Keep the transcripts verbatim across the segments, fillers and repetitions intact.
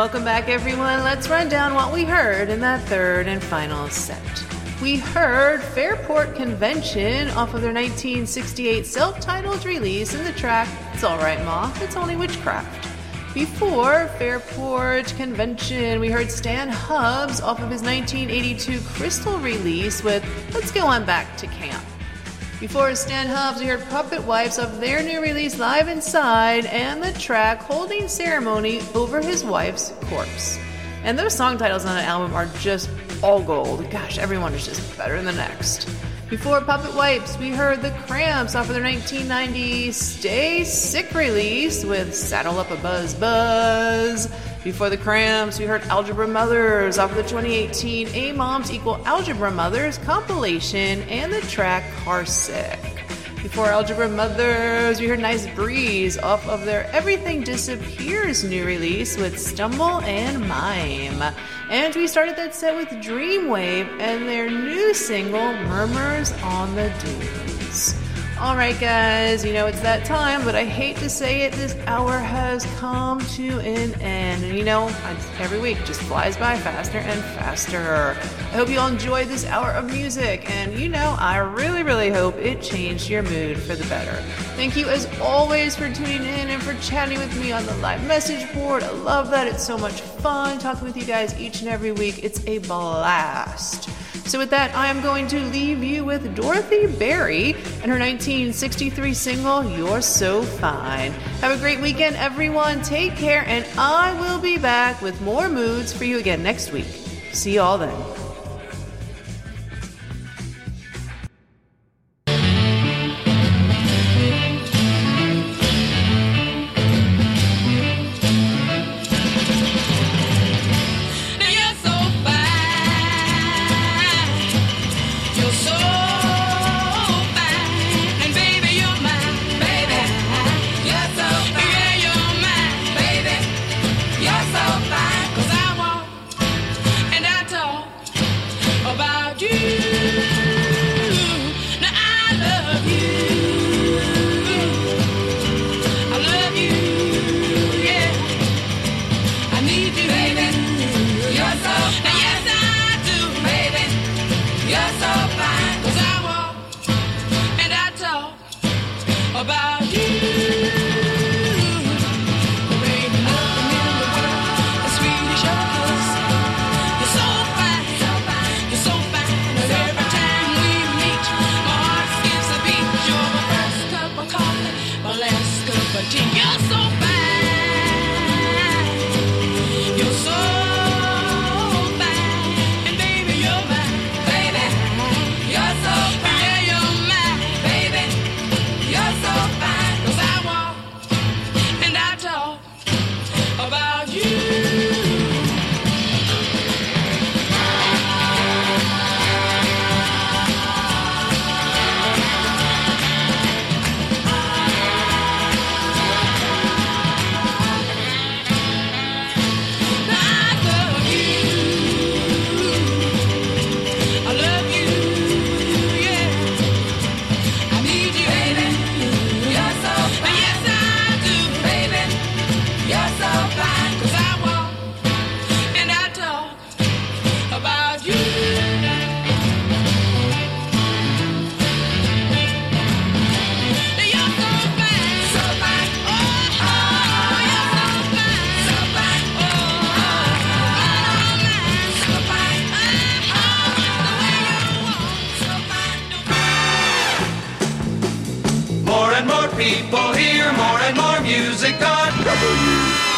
Welcome back, everyone. Let's run down what we heard in that third and final set. We heard Fairport Convention off of their nineteen sixty-eight self-titled release in the track It's Alright Ma, It's Only Witchcraft. Before Fairport Convention, we heard Stan Hubbs off of his nineteen eighty-two Crystal release with Let's Go On Back to Camp. Before Stan Hubbs, we heard Puppet Wives of their new release Live Inside and the track Holding Ceremony Over His Wife's Corpse. And those song titles on the album are just all gold. Gosh, everyone is just better than the next. Before Puppet Wipes, we heard the Cramps off of their nineteen ninety Stay Sick release with Saddle Up a Buzz Buzz. Before the Cramps, we heard Algebra Mothers off of the twenty eighteen A Moms Equal Algebra Mothers compilation and the track Car Sick. Before Algebra Mothers, we heard Nice Breeze off of their Everything Disappears new release with Stumble and Mime. And we started that set with Dreamwave and their new single Murmurs on the Dunes. Alright guys, you know it's that time, but I hate to say it, this hour has come to an end. And you know, every week just flies by faster and faster. I hope you all enjoyed this hour of music, and you know, I really, really hope it changed your mood for the better. Thank you as always for tuning in and for chatting with me on the live message board. I love that. It's so much fun talking with you guys each and every week. It's a blast. So with that, I am going to leave you with Dorothy Berry and her nineteen sixty-three single, You're So Fine. Have a great weekend, everyone. Take care, and I will be back with more moods for you again next week. See you all then. People hear more and more music on W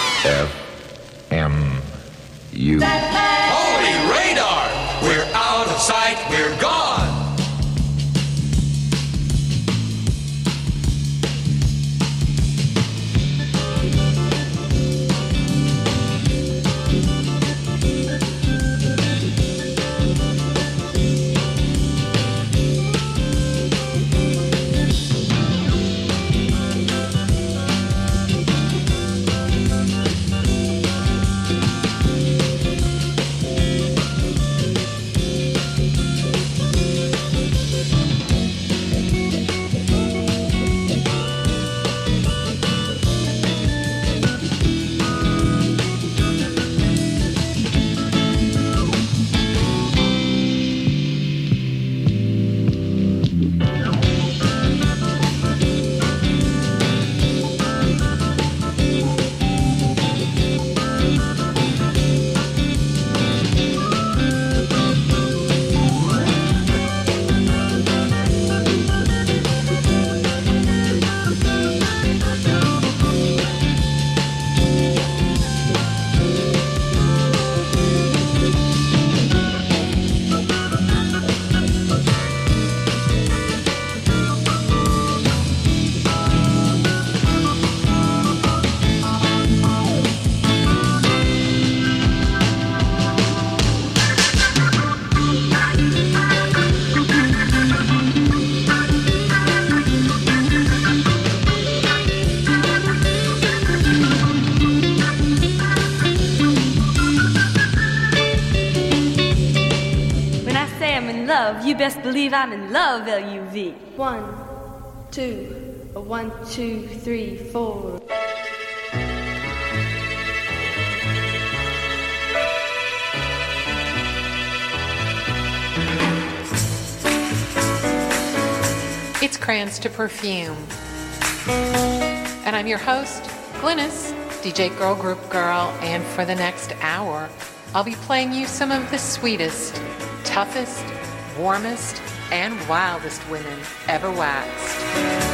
F M U. Holy radar! We're out of sight, we're gone! love, you best believe I'm in love, L U V. One, two, a one, two, three, four. It's Crayons to Perfume. And I'm your host, Glynis, D J Girl Group Girl, and for the next hour, I'll be playing you some of the sweetest, toughest, warmest, and wildest women ever waxed.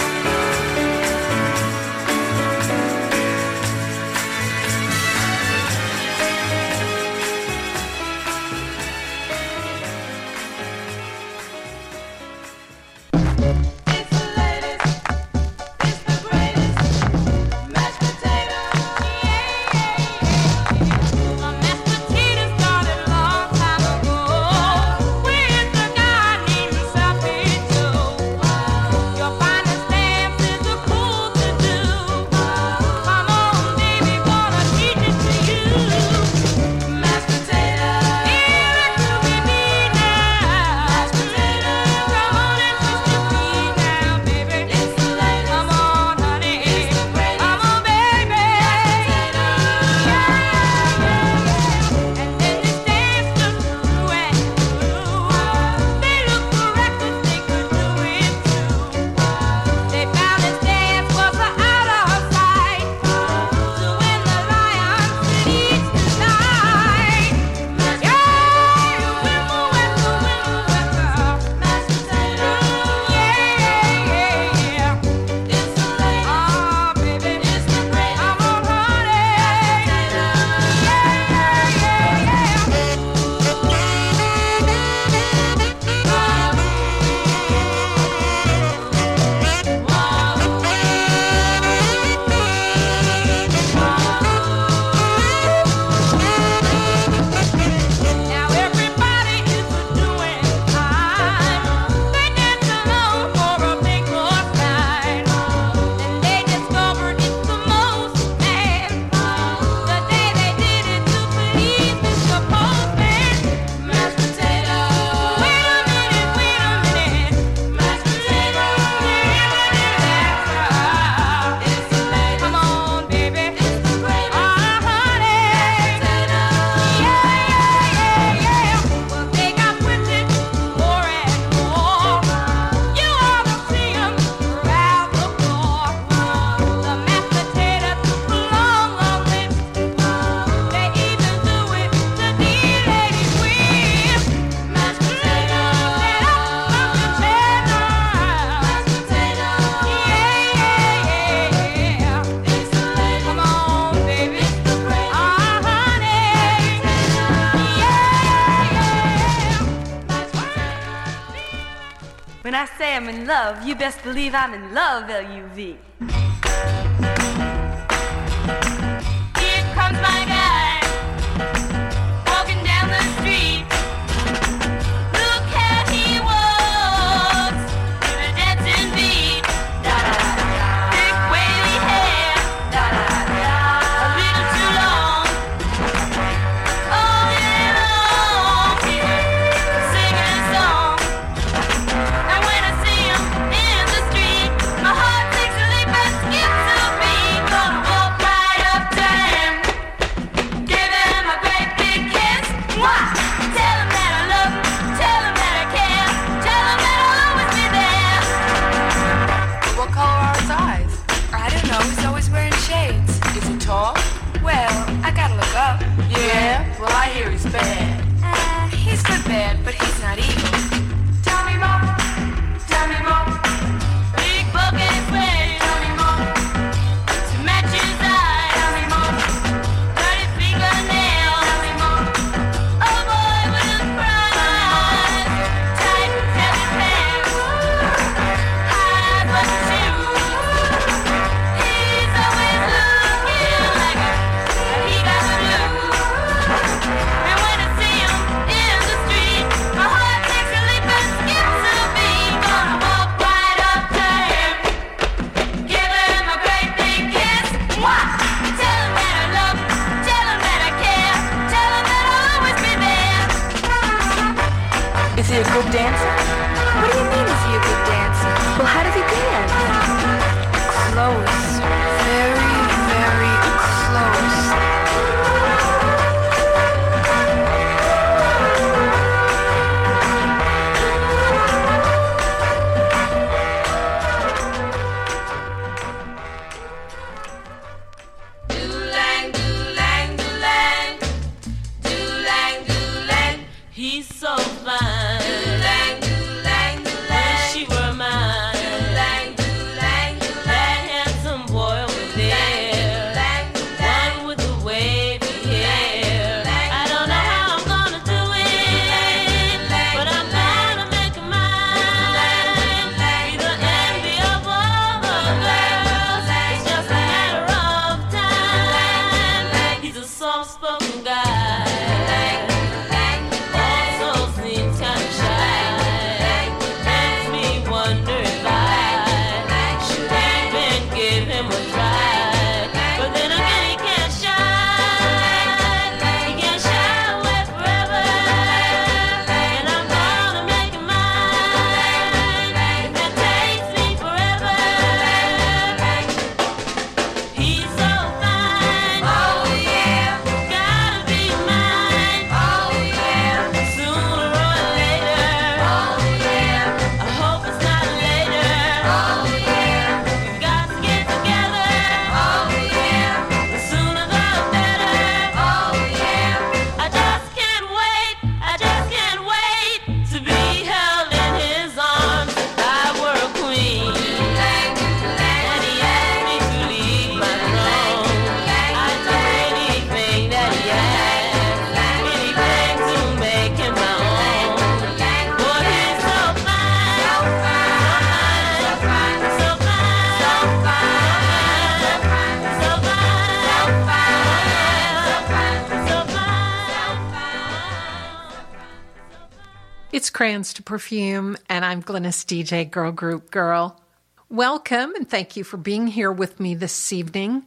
When I say I'm in love, you best believe I'm in love, L U V. Here comes my guy, walking down the street. Look how he walks, with a dancing beat. Da-da-da-da. Big wavy hair, da-da-da-da. A little too long. All day long, he's singing a song. In the street, my heart takes a leap and skips a beat. Gonna walk right up to him, give him a great big kiss. Mwah! Tell him that I love him, tell him that I care, tell him that I'll always be there. What color are his eyes? I don't know, he's always wearing shades. Is he tall? Well, I gotta look up. Yeah? Well, I hear he's bad. Uh, he's good bad, but he's not evil. Tell me more, tell me more. Big bucket waves. Tell me more. To match his eyes. Tell me more. Dirty fingernails. Tell me more. A boy with a prize. Tight, heavy pants. High button shoes. He's always looking like a, he got the blues. And when I see a good dancer? What do you mean, is he a good dancer? Well, how does he dance? Close. Very, very close. It's Crayons to Perfume, and I'm Glynis D J, Girl Group Girl. Welcome, and thank you for being here with me this evening.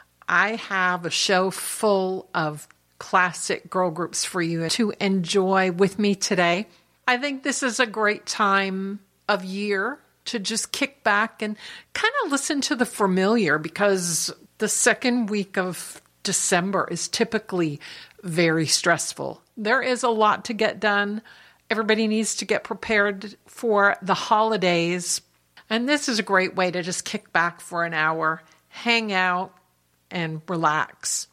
I have a show full of classic girl groups for you to enjoy with me today. I think this is a great time of year to just kick back and kind of listen to the familiar, because the second week of December is typically very stressful. There is a lot to get done. Everybody needs to get prepared for the holidays. And this is a great way to just kick back for an hour, hang out, and relax.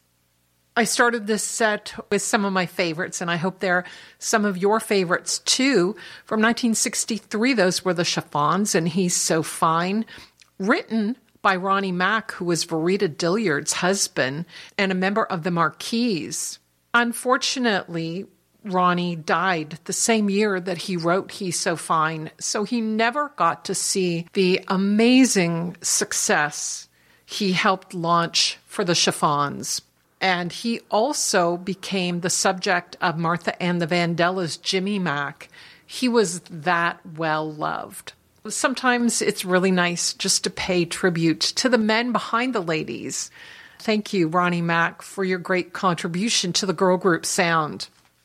I started this set with some of my favorites, and I hope they're some of your favorites too. From nineteen sixty-three, those were the Chiffons, and He's So Fine, written by Ronnie Mack, who was Verita Dillard's husband and a member of the Marquis. Unfortunately, Ronnie died the same year that he wrote He's So Fine, so he never got to see the amazing success he helped launch for the Chiffons. And he also became the subject of Martha and the Vandellas' Jimmy Mack. He was that well-loved. Sometimes it's really nice just to pay tribute to the men behind the ladies. Thank you, Ronnie Mack, for your great contribution to the girl group sound.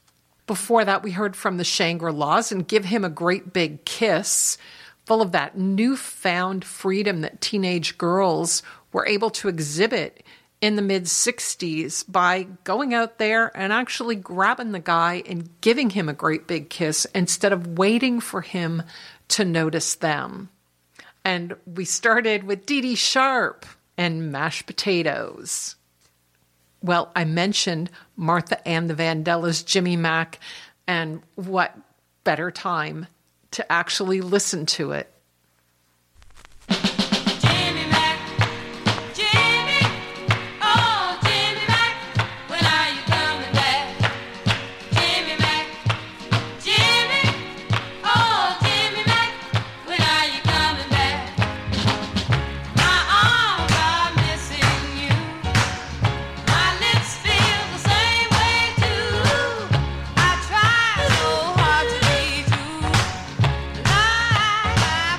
Before that, we heard from the Shangri-Las and Give Him a Great Big Kiss, full of that newfound freedom that teenage girls were able to exhibit in the mid-sixties by going out there and actually grabbing the guy and giving him a great big kiss instead of waiting for him to notice them. And we started with Dee Dee Sharp and Mashed Potatoes. Well, I mentioned Martha and the Vandellas' Jimmy Mack, and what better time to actually listen to it. Jimmy Mack, Jimmy, oh Jimmy Mack, when are you coming back? Jimmy Mack, Jimmy, oh Jimmy Mack, when are you coming back? My arms are missing you, my lips feel the same way too. I try so hard to be true, but I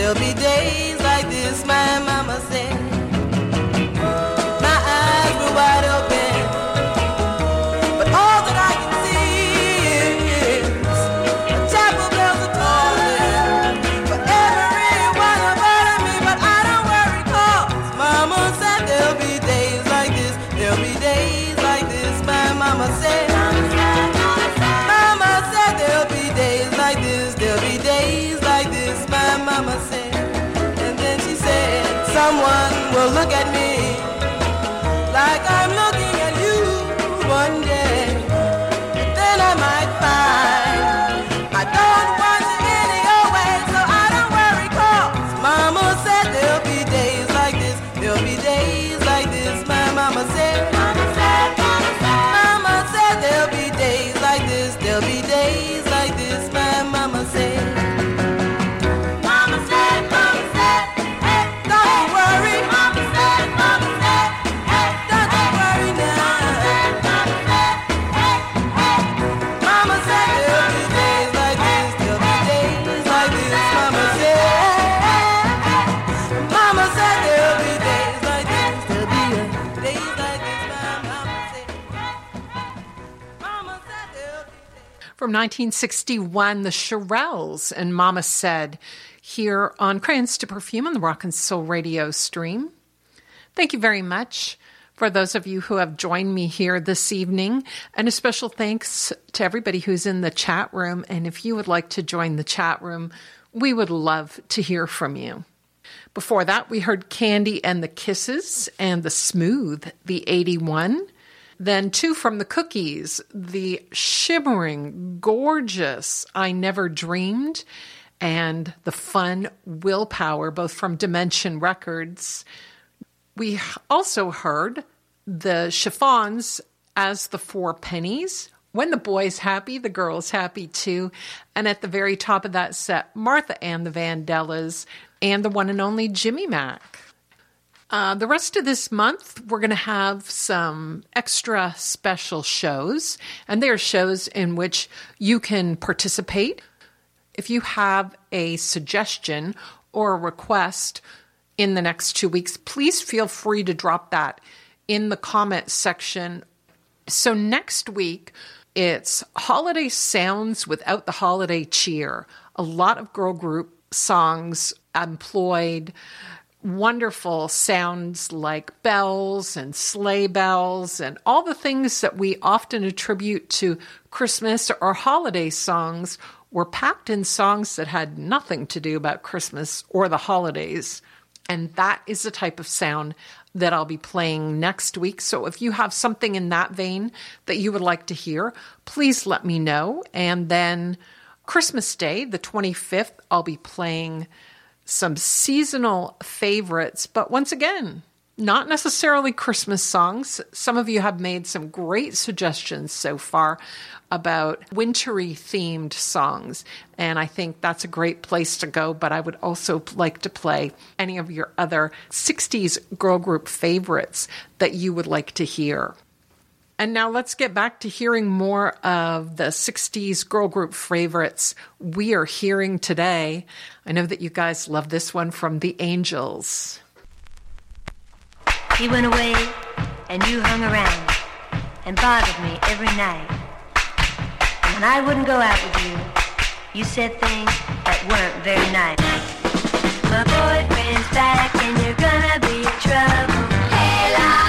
there'll be days like this, my mama said. My eyes were wide open, but all that I can see is a chapel bells are tolling for every one of me. But I don't worry, 'cause mama said there'll be days like this. There'll be days like this, my mama said. Mama said there'll be days like this. There'll be days like this, my mama said. And then she said, someone will look at me like I'm looking at you one day. But then I might find I don't want you any old way. So I don't worry, 'cause mama said there'll be days like this. There'll be days like this, my mama said. Mama said, mama said, mama said there'll be days like this. There'll be days like this, my mama said. Mama said, mama said, hey, don't you worry. Mama said, mama said, hey, don't you worry now. Mama said, hey, hey. Mama said there'll be days like this. There'll be days like this, mama said. Mama said there'll be days like this. There'll be days like this, my mama said. Mama said there'll be days. From nineteen sixty-one, the Shirelles and Mama Said, here on Crayons to Perfume on the Rock and Soul Radio stream. Thank you very much for those of you who have joined me here this evening, and a special thanks to everybody who's in the chat room. And if you would like to join the chat room, we would love to hear from you. Before that, we heard Candy and the Kisses and the Smooth, the eighty-one. Then two from the Cookies, the shimmering, gorgeous I Never Dreamed, and the fun Willpower, both from Dimension Records. We also heard the Chiffons as the Four Pennies. When the boy's happy, the girl's happy too. And at the very top of that set, Martha and the Vandellas and the one and only Jimmy Mack. Uh, the rest of this month, we're going to have some extra special shows, and they are shows in which you can participate. If you have a suggestion or a request in the next two weeks, please feel free to drop that in the comment section. So next week, it's Holiday Sounds Without the Holiday Cheer. A lot of girl group songs employed wonderful sounds like bells and sleigh bells and all the things that we often attribute to Christmas or holiday songs were packed in songs that had nothing to do about Christmas or the holidays. And that is the type of sound that I'll be playing next week. So if you have something in that vein that you would like to hear, please let me know. And then Christmas Day, the twenty-fifth, I'll be playing some seasonal favorites, but once again, not necessarily Christmas songs. Some of you have made some great suggestions so far about wintry themed songs, and I think that's a great place to go, but I would also like to play any of your other sixties girl group favorites that you would like to hear. And now let's get back to hearing more of the sixties girl group favorites we are hearing today. I know that you guys love this one from the Angels. He went away and you hung around and bothered me every night. And when I wouldn't go out with you, you said things that weren't very nice. My boyfriend's back and you're gonna be in trouble. Hey, la.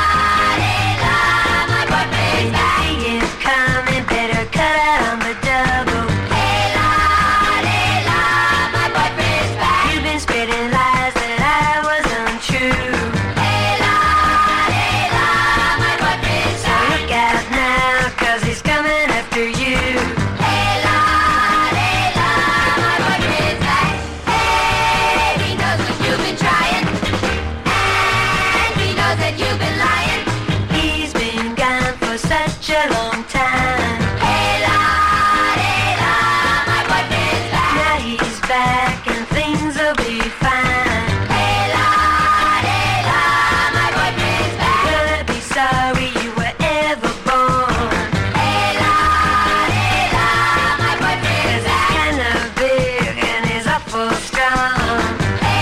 Coming, better cut out on the double. Hey la, hey la, my boyfriend's back. You've been spreading lies that I was untrue. Hey la, hey la, my boyfriend's back. So look out now, 'cause he's coming after you. Hey la, hey la, my boyfriend's back. Hey, he knows what you've been trying, and he knows that you've been lying. He's been gone for such a long time. Hey la, hey la, my boyfriend's back. Now he's back and things will be fine. Hey la, hey la, my boyfriend's back. Gonna be sorry you were ever born. Hey la, hey la, my boyfriend's back. 'Cause he's kinda big and he's awful strong. Hey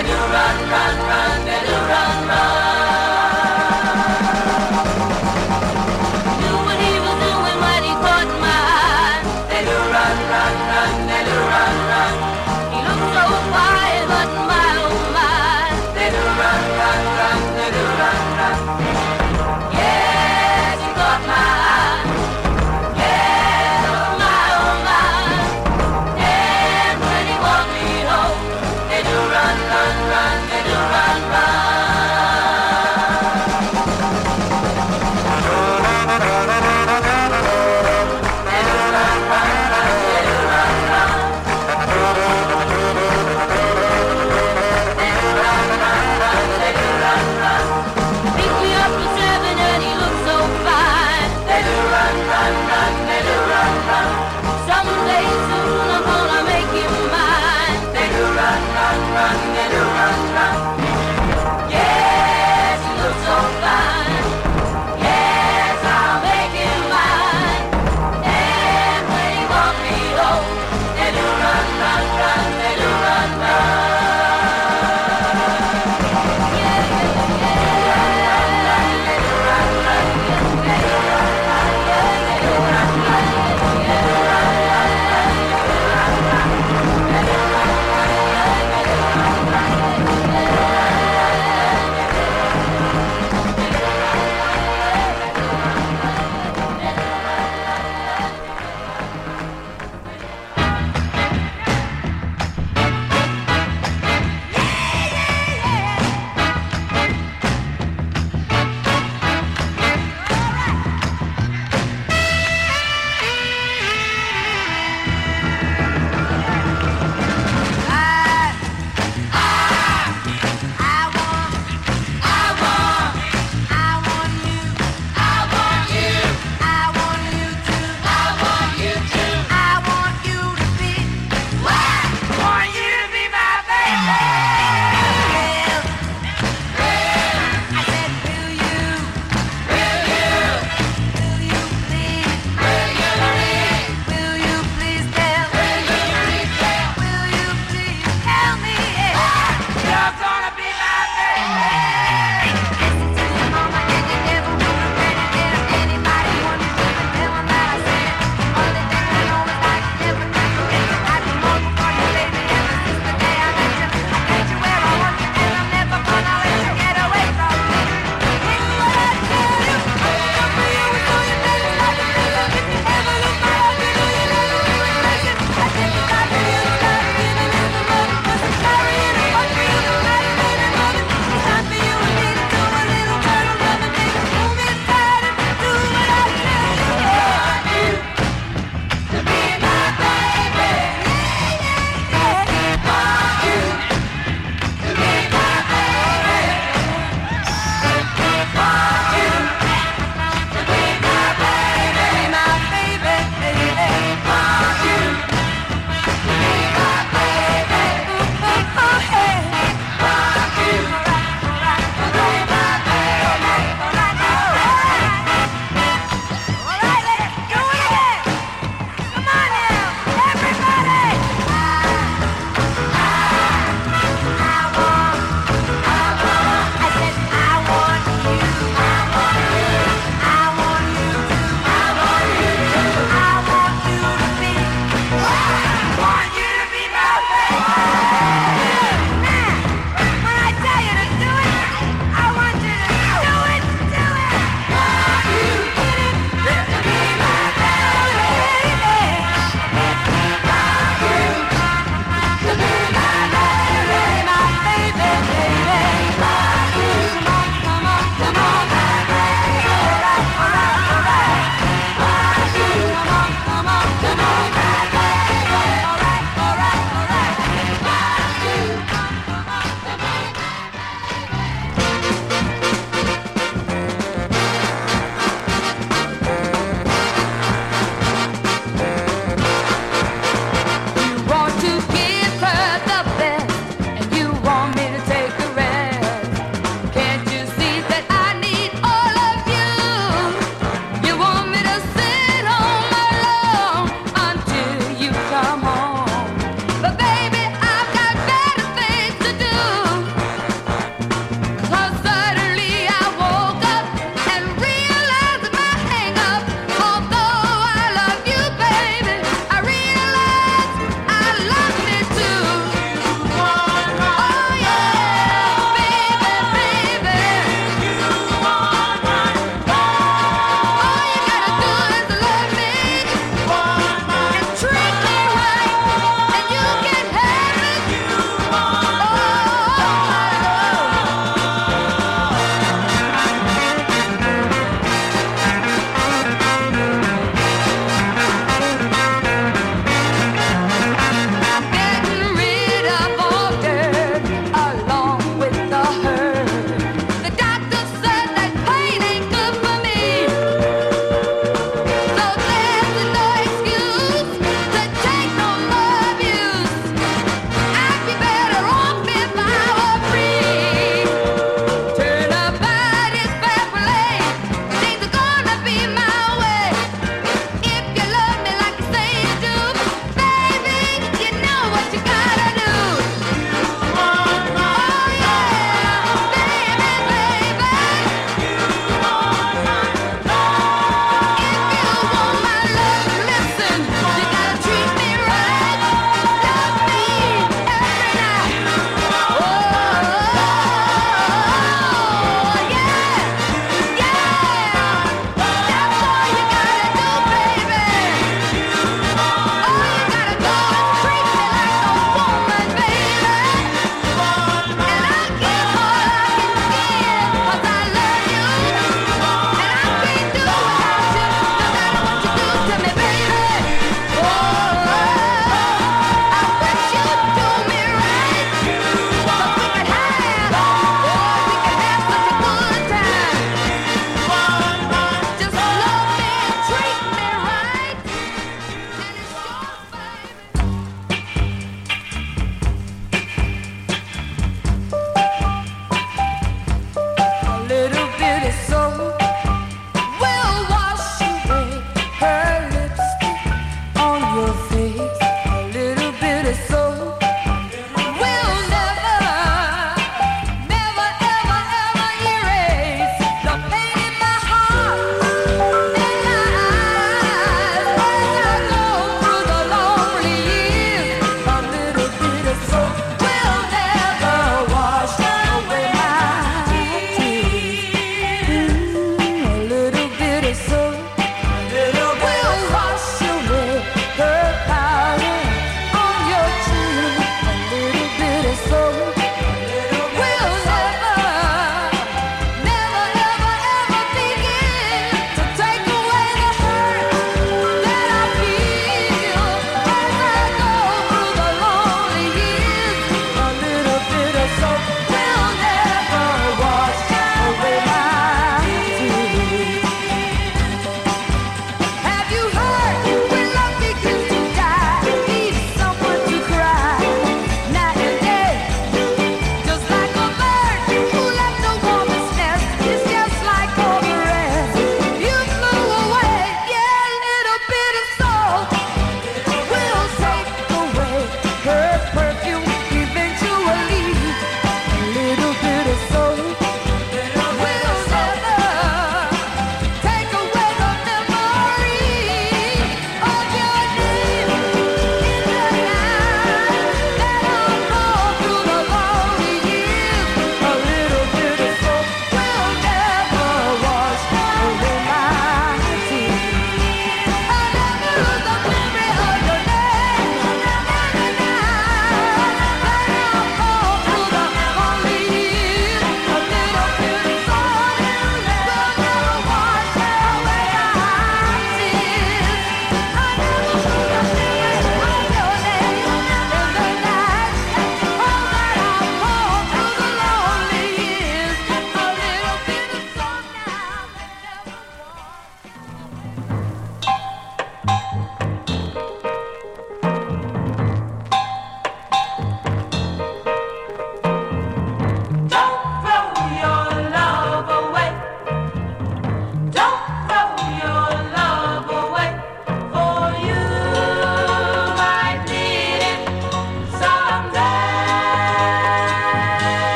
they do run, run, run, they do run, run. Knew what he was doing when he caught my eye. They do run, run, run, they do run, run. He looked so quiet, but my oh my, they do run, run, run, they do run, run. Yes, he caught my eye. Yes, oh my, oh my. And when he walked me home, they do run, run, run, they do run, run.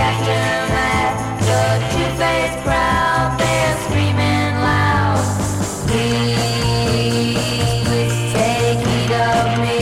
aftermath. The two-faced crowd, they're screaming loud. Please take heed of me.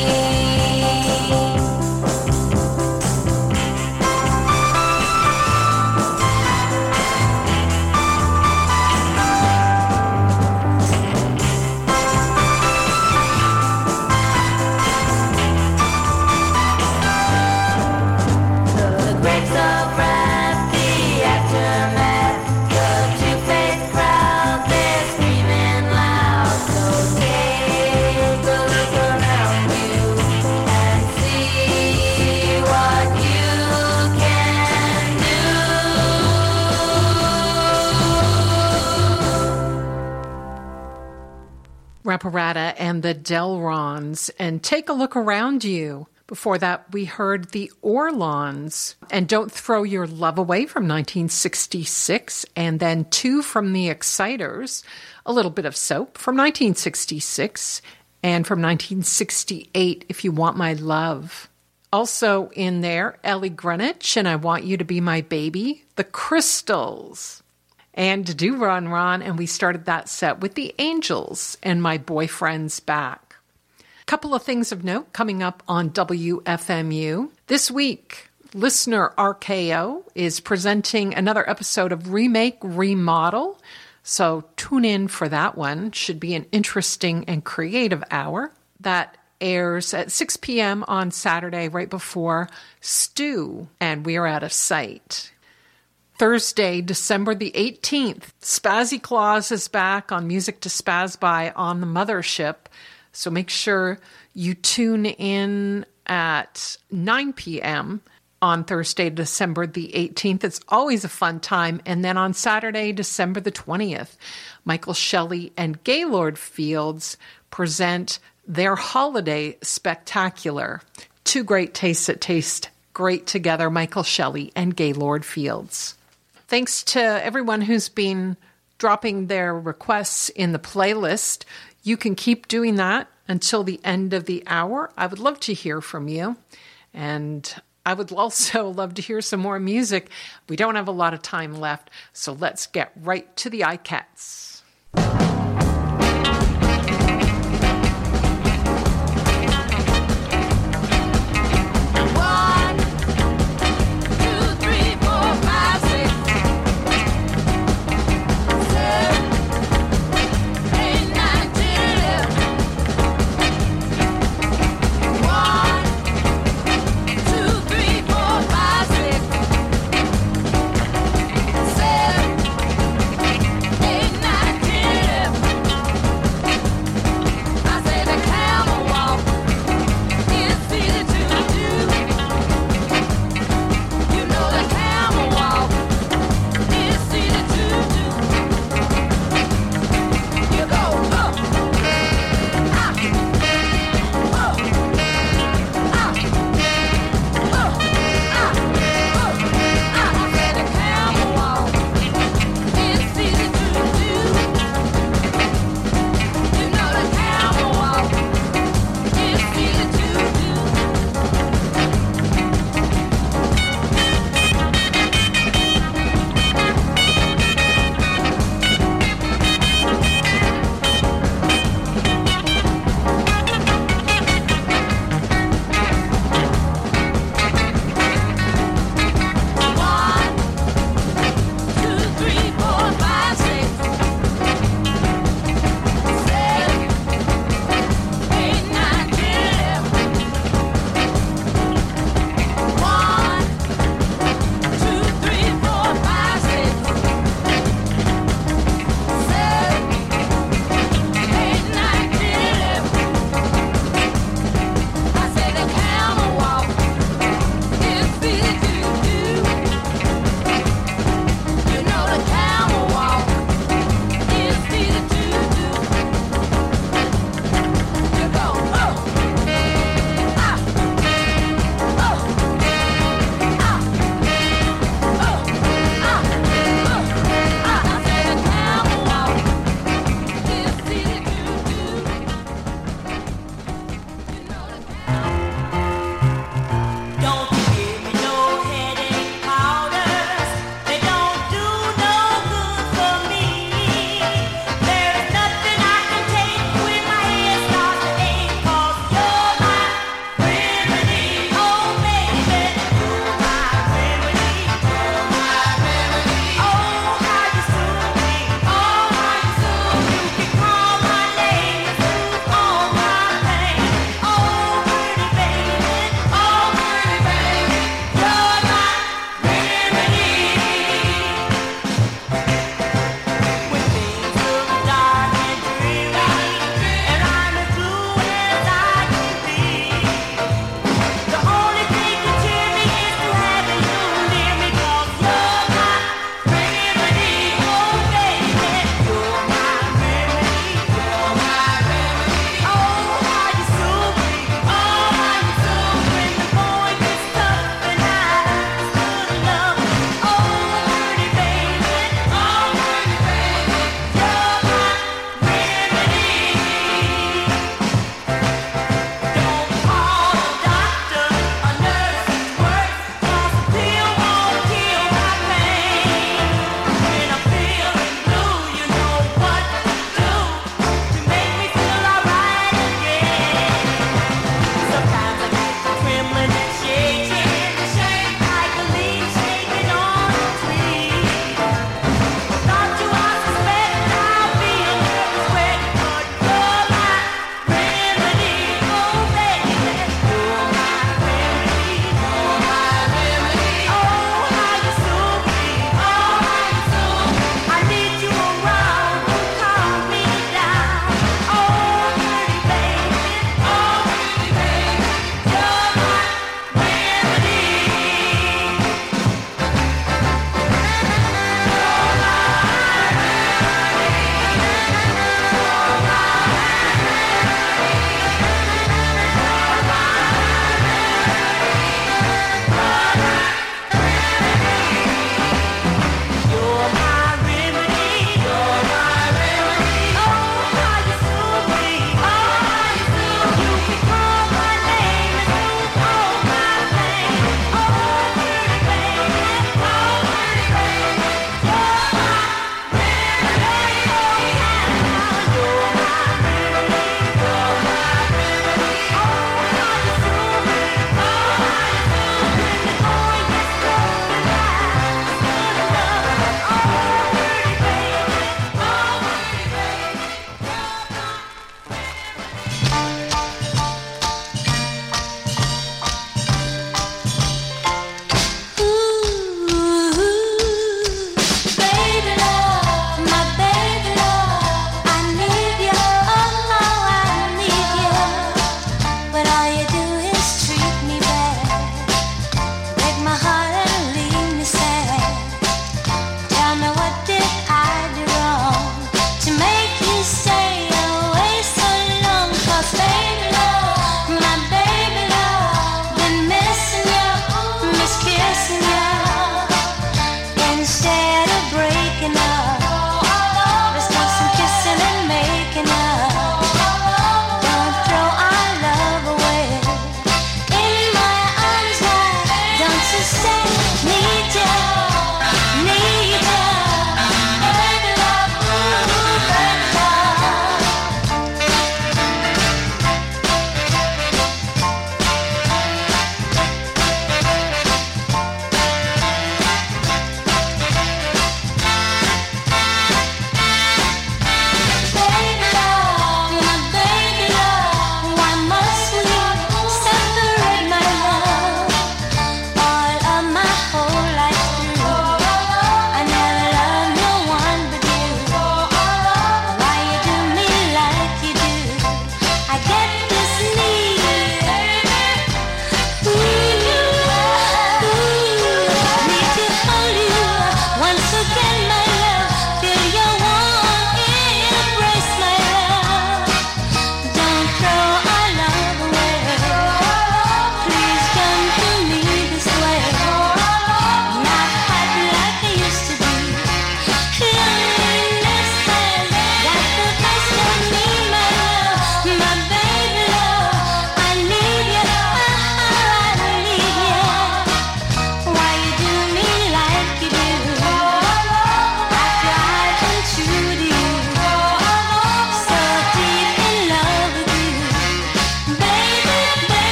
The grapes of wrath, the aftermath. The two-faced crowd, they're screaming loud. So take a look around you and see what you can do. Raparata and the Delrons, and Take a Look Around You. Before that, we heard the Orlons, and Don't Throw Your Love Away from nineteen sixty-six, and then two from the Exciters, A Little Bit of Soap from nineteen sixty-six, and from nineteen sixty-eight, If You Want My Love. Also in there, Ellie Greenwich, and I Want You to Be My Baby, the Crystals, and Do Ron Ron, and we started that set with the Angels and My Boyfriend's Back. Couple of things of note coming up on W F M U. This week, listener R K O is presenting another episode of Remake Remodel, so tune in for that one. Should be an interesting and creative hour. That airs at six p.m. on Saturday, right before Stew, and we are out of sight. Thursday, December the eighteenth, Spazzy Claus is back on Music to Spaz By on the Mothership. So make sure you tune in at nine p.m. on Thursday, December the eighteenth. It's always a fun time. And then on Saturday, December the twentieth, Michael Shelley and Gaylord Fields present their holiday spectacular. Two great tastes that taste great together, Michael Shelley and Gaylord Fields. Thanks to everyone who's been dropping their requests in the playlist. You can keep doing that until the end of the hour. I would love to hear from you. And I would also love to hear some more music. We don't have a lot of time left, so let's get right to the iCats. One, two, three, four, five, six, seven, eight, nine, ten, eleven. One, two, three, four, five, six, seven, eight, nine,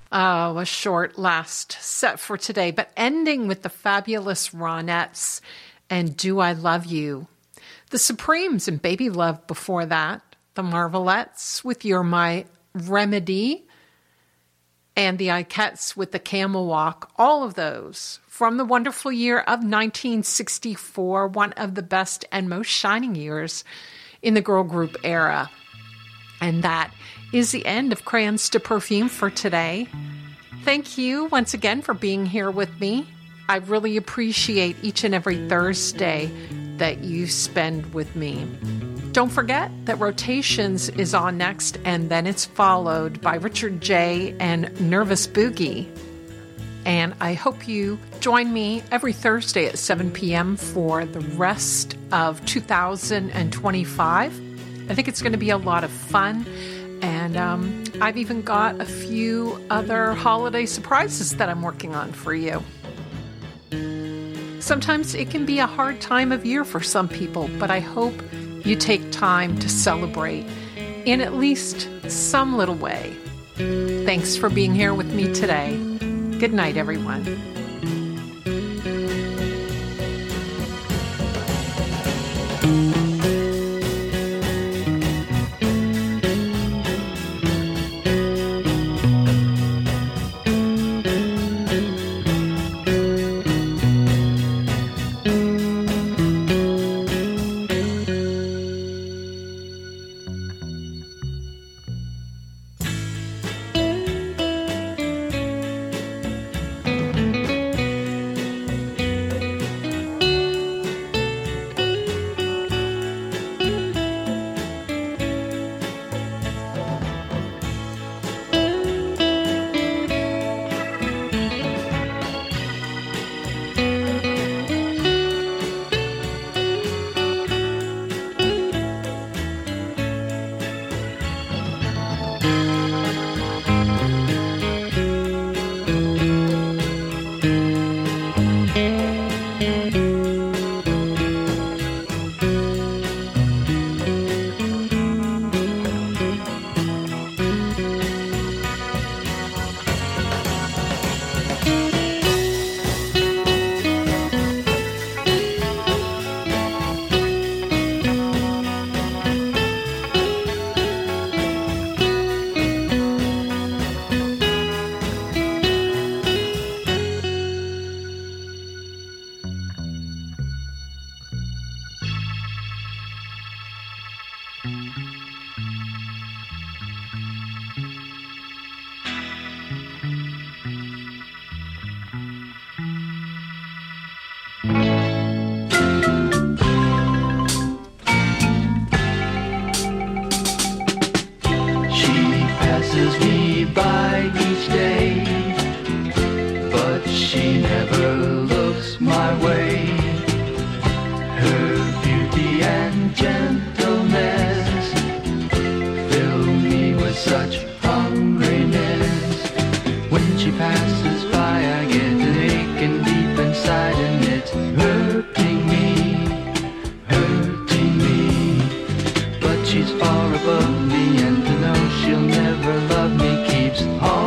Oh, a short last set for today, but ending with the fabulous Ronettes and Do I Love You. The Supremes and Baby Love before that. The Marvelettes with You're My Remedy. And the Ikettes with the Camel Walk. All of those from the wonderful year of nineteen sixty-four, one of the best and most shining years in the girl group era. And that is the end of Crayons to Perfume for today. Thank you once again for being here with me. I really appreciate each and every Thursday that you spend with me. Don't forget that Rotations is on next, and then it's followed by Richard J. and Nervous Boogie. And I hope you join me every Thursday at seven p.m. for the rest of two thousand twenty-five. I think it's going to be a lot of fun. And um, I've even got a few other holiday surprises that I'm working on for you. Sometimes it can be a hard time of year for some people, but I hope you take time to celebrate in at least some little way. Thanks for being here with me today. Good night, everyone.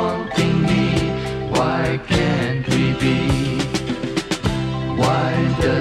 Why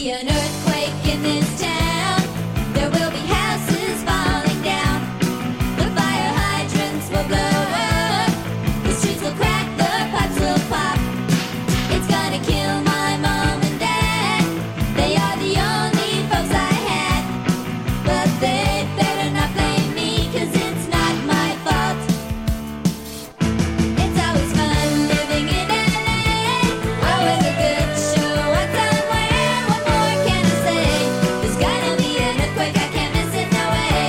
be an earthquake in this town. There will be houses falling down. The fire hydrants will blow up. The streets will crack, the pipes will pop. It's gonna kill my mom and dad. They are the only folks I had. But they better not blame me, 'cause it's not my fault. It's always fun living in L A. Always a good show on somewhere. What more can I say? There's gonna be an earthquake, I can't miss it, no way.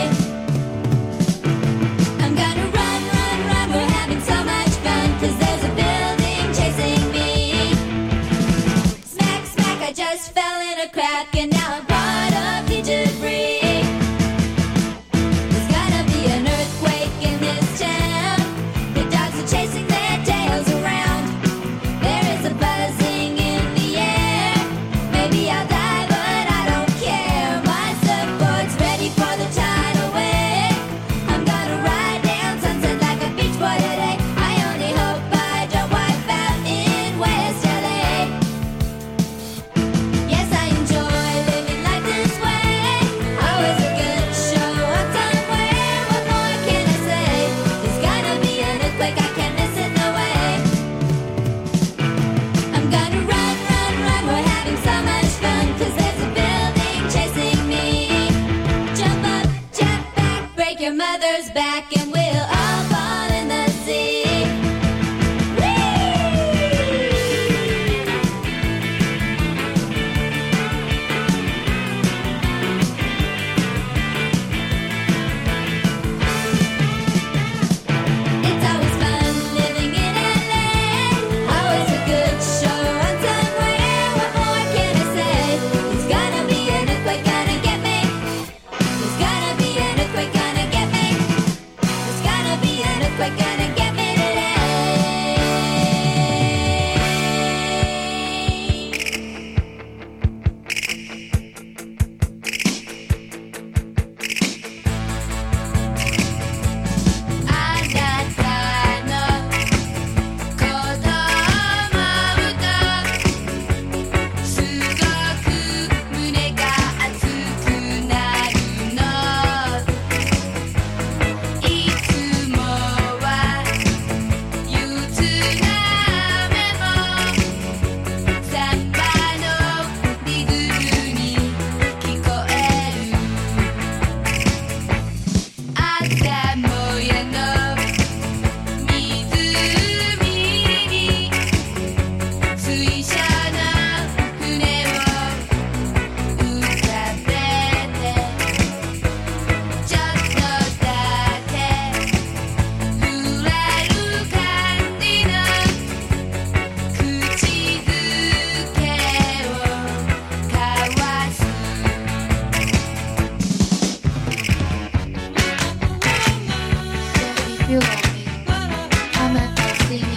I'm gonna run, run, run. We're having so much fun, 'cause there's a building chasing me. Smack, smack, I just fell in a crack, and now I'm part of the debris. There's gonna be an earthquake in this town. The dogs are chasing their tails around. There is a buzzing in the air. Maybe I'll die, but I don't care. My surfboard's ready for the tidal wave. I'm gonna ride down Sunset like a beach boy today. I only hope I don't wipe out in West L A. Yes, I enjoy living life this way. Always a good show on somewhere. What more can I say? There's gonna be an earthquake, I can't miss it, no way. I'm gonna run, run, run. We're having so much fun, 'cause there's a building chasing me. Jump up, jump back, break your mother's back, and we'll all fall in the sea. It's always fun living in L A. Always a good show on somewhere. What more can I say? There's gonna be an earthquake, gonna get me. There's gonna be an earthquake, gonna get me. There's gonna be an earthquake, gonna